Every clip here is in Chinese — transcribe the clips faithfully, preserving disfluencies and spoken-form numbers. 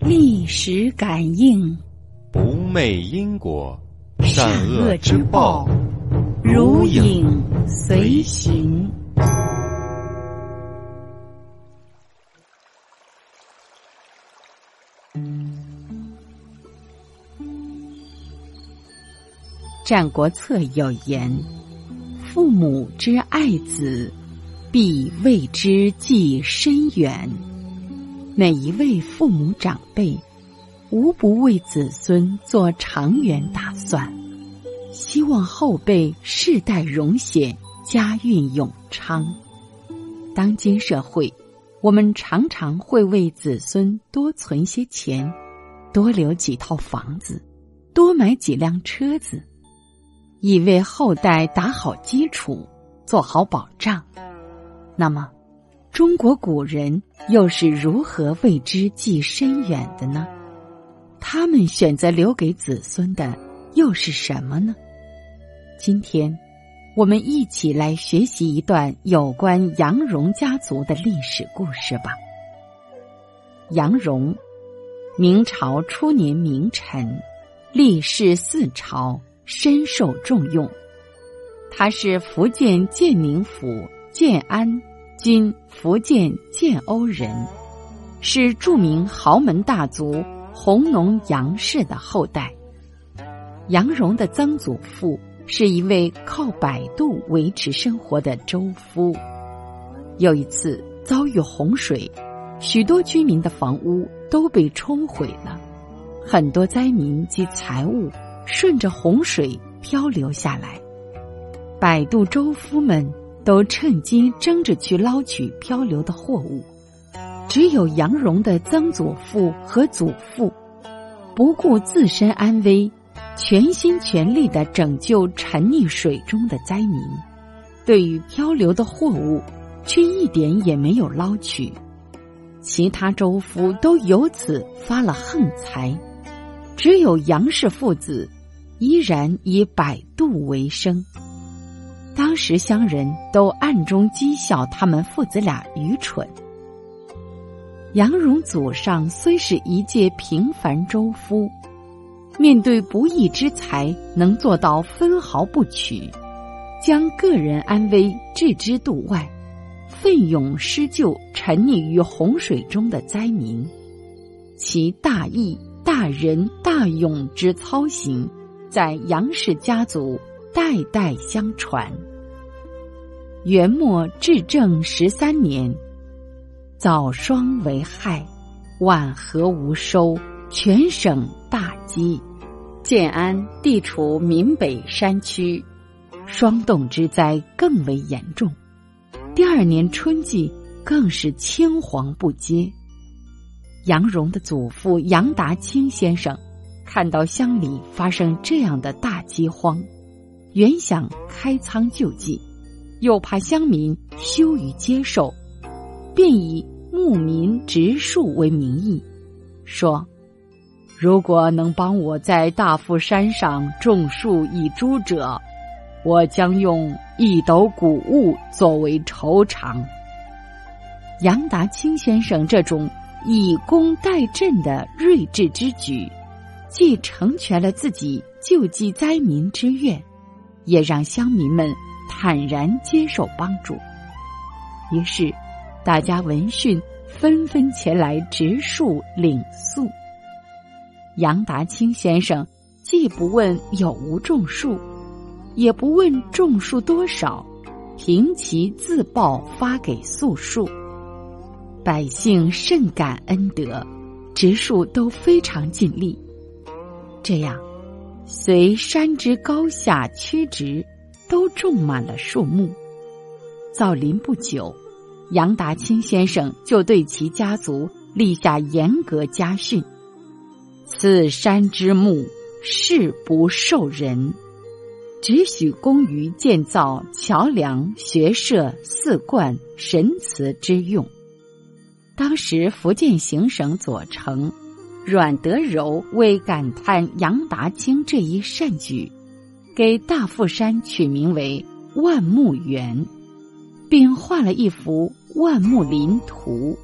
历史感应， 不昧因果， 善恶之报，如影随形。《战国策》有言：父母之爱子，必为之计深远。每一位父母长辈无不为子孙做长远打算，希望后辈世代荣显，家运永昌。当今社会，我们常常会为子孙多存些钱，多留几套房子，多买几辆车子，以为后代打好基础，做好保障。那么中国古人又是如何为之计深远的呢？他们选择留给子孙的又是什么呢？今天我们一起来学习一段有关杨荣家族的历史故事吧。杨荣，明朝初年名臣，历仕四朝，深受重用。他是福建建宁府建安今福建建瓯人，是著名豪门大族弘农杨氏的后代。杨荣的曾祖父是一位靠摆渡维持生活的舟夫。有一次遭遇洪水，许多居民的房屋都被冲毁了，很多灾民及财物顺着洪水漂流下来。摆渡舟夫们都趁机争着去捞取漂流的货物，只有杨荣的曾祖父和祖父不顾自身安危，全心全力地拯救沉溺水中的灾民，对于漂流的货物却一点也没有捞取。其他舟夫都由此发了横财，只有杨氏父子依然以摆渡为生。当时乡人都暗中讥笑他们父子俩愚蠢。杨荣祖上虽是一介平凡舟夫，面对不义之财能做到分毫不取，将个人安危置之度外，奋勇施救沉溺于洪水中的灾民。其大义大仁大勇之操行，在杨氏家族代代相传。元末至正十三年，早霜为害，晚禾无收，全省大饥。建安地处闽北山区，霜冻之灾更为严重。第二年春季更是青黄不接。杨荣的祖父杨达清先生看到乡里发生这样的大饥荒，原想开仓救济，又怕乡民羞于接受，便以牧民植树为名义，说如果能帮我在大富山上种树以株者，我将用一斗谷物作为酬偿。杨达清先生这种以工代赈的睿智之举，既成全了自己救济灾民之愿，也让乡民们坦然接受帮助。于是大家闻讯纷纷前来植树领宿。杨达清先生既不问有无种树，也不问种树多少，凭其自报发给宿树。百姓甚感恩德，植树都非常尽力。这样随山之高下曲直，都种满了树木。造林不久，杨达清先生就对其家族立下严格家训：此山之木，誓不受人，只许供于建造桥梁、学社、寺观、神祠之用。当时福建行省左丞阮德柔为感叹杨达清这一善举，给大富山取名为万木园，并画了一幅万木林图，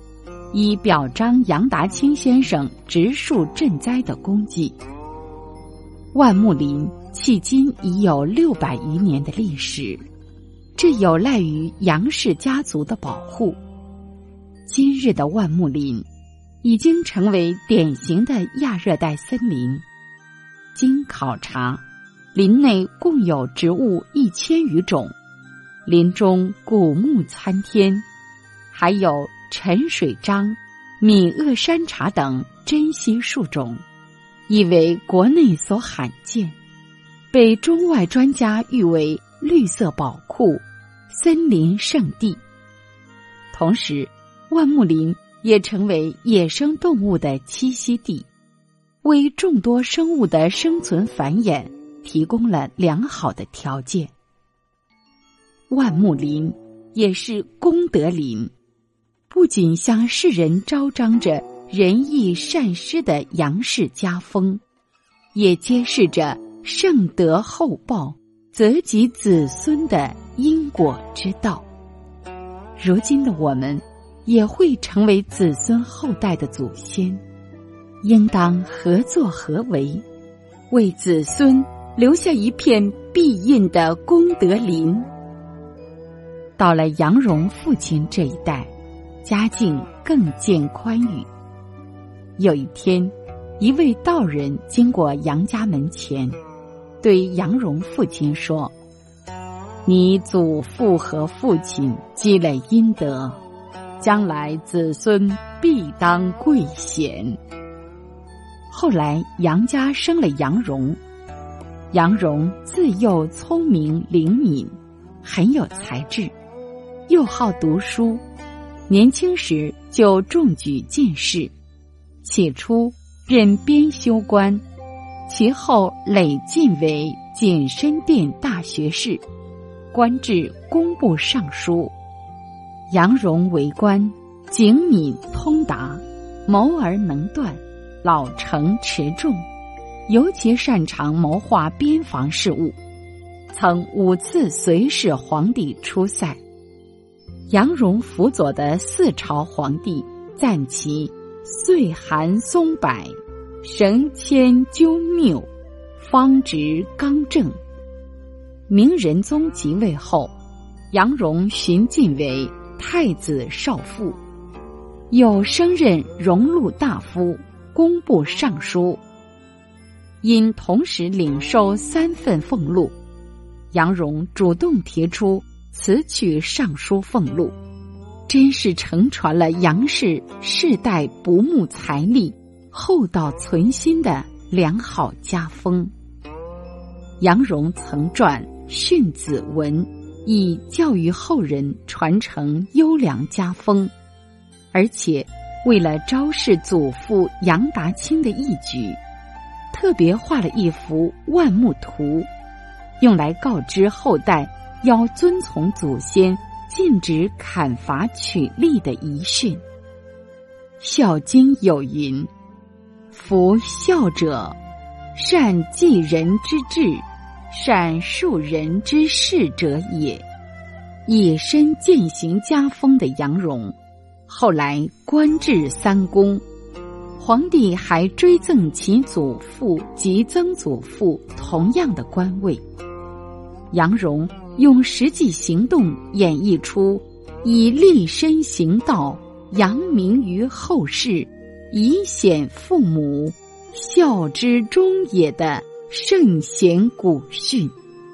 以表彰杨达清先生植树赈灾的功绩。万木林迄今已有六百余年的历史，这有赖于杨氏家族的保护。今日的万木林已经成为典型的亚热带森林。经考察，林内共有植物一千余种，林中古木参天，还有沉水樟、米萼山茶等珍稀树种，已为国内所罕见，被中外专家誉为绿色宝库、森林圣地。同时，万木林也成为野生动物的栖息地，为众多生物的生存繁衍提供了良好的条件。万木林也是功德林，不仅向世人昭彰着仁义善施的杨氏家风，也揭示着圣德厚报、泽及子孙的因果之道。如今的我们也会成为子孙后代的祖先，应当合作合为，为子孙留下一片必印的功德林。到了杨荣父亲这一代，家境更见宽裕。有一天，一位道人经过杨家门前，对杨荣父亲说：“你祖父和父亲积累阴德，将来子孙必当贵显。”后来杨家生了杨荣，杨荣自幼聪明灵敏，很有才智，又好读书，年轻时就中举进士，起初任编修官，其后累进为锦深殿大学士，官至工部尚书。杨荣为官警敏通达，谋而能断，老成持重，尤其擅长谋划边防事务，曾五次随侍皇帝出塞。杨荣辅佐的四朝皇帝赞其岁寒松柏，绳牵纠谬，方直刚正。明仁宗即位后，杨荣寻晋为太子少傅，又升任荣禄大夫、工部尚书。因同时领受三份俸禄，杨荣主动提出辞去尚书俸禄，真是承传了杨氏世代不慕财力、厚道存心的良好家风。杨荣曾撰训子文，以教育后人传承优良家风，而且为了昭示祖父杨达清的义举，特别画了一幅万木图，用来告知后代要遵从祖先禁止砍伐取利的遗训。孝经有云：夫孝者，善济人之志，善述人之事者也。以身践行家风的杨荣，后来官至三公，皇帝还追赠其祖父及曾祖父同样的官位。杨荣用实际行动演绎出以立身行道，扬名于后世，以显父母，孝之终也的圣贤古训。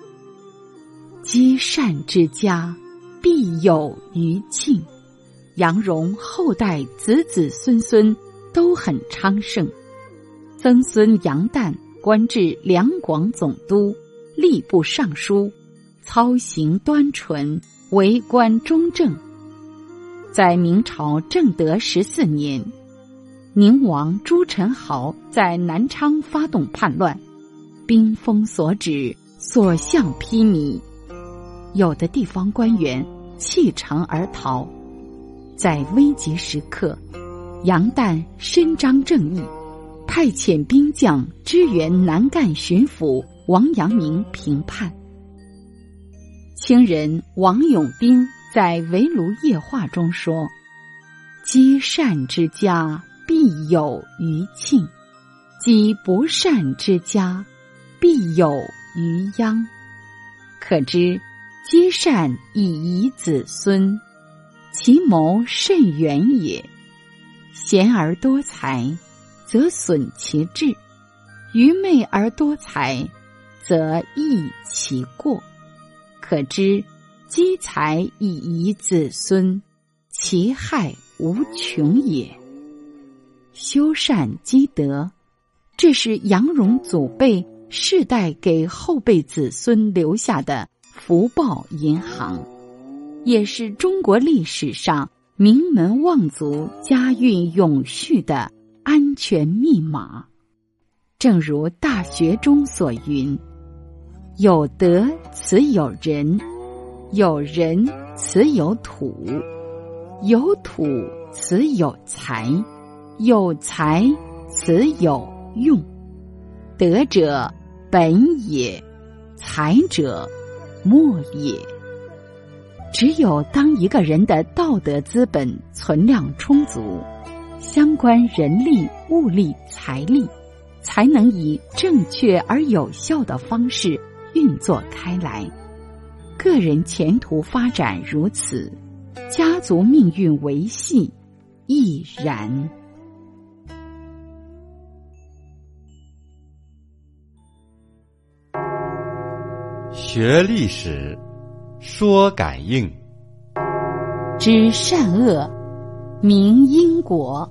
积善之家，必有余庆。杨荣后代子子孙孙都很昌盛。曾孙杨旦官至两广总督、吏部尚书，操行端纯，为官中正。在明朝正德十四年，宁王朱宸濠在南昌发动叛乱，兵锋所指，所向披靡，有的地方官员弃城而逃。在危急时刻，杨旦伸张正义，派遣兵将支援南赣巡抚王阳明平叛。清人王永宾在《围炉夜话》中说： 积善之家，必有余庆；积不善之家，必有余殃。可知积善以遗子孙，其谋甚远也。贤而多财，则损其志；愚昧而多财，则益其过。可知积财以遗子孙，其害无穷也。修善积德，这是杨荣祖辈世代给后辈子孙留下的福报银行，也是中国历史上名门望族家运永续的安全密码。正如《大学》中所云：有德此有人，有人此有土，有土此有财，有财此有用。德者本也，财者末也。只有当一个人的道德资本存量充足，相关人力、物力、财力才能以正确而有效的方式运作开来。个人前途发展如此，家族命运维系亦然。 学历史，说感应， 知善恶，明因果。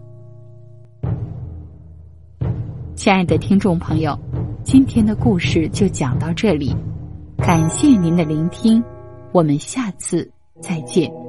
亲爱的听众朋友，今天的故事就讲到这里，感谢您的聆听，我们下次再见。